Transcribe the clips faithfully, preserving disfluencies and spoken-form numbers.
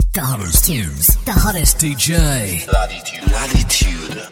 The hottest tunes, the hottest D J. Latitude. Latitude.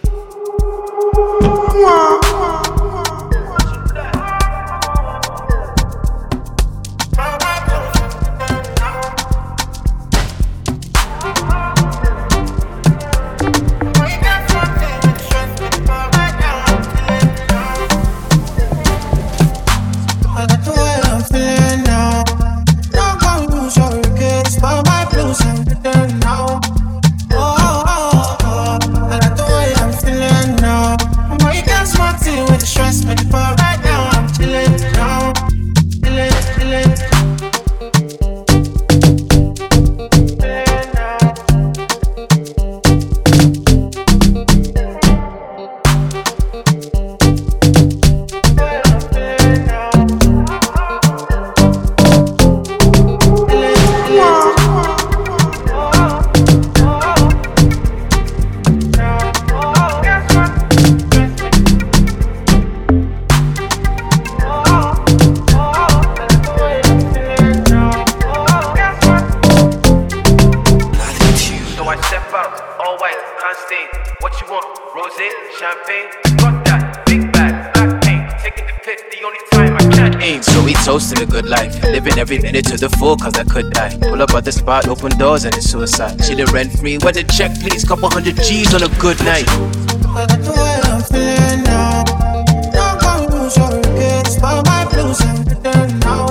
Toasting a good life, living every minute to the full cause I could die. Pull up at the spot, open doors and it's suicide. She the rent free, where the check please, couple hundred G's on a good night. The way I'm feeling now, don't go lose your regrets, but my blues and now.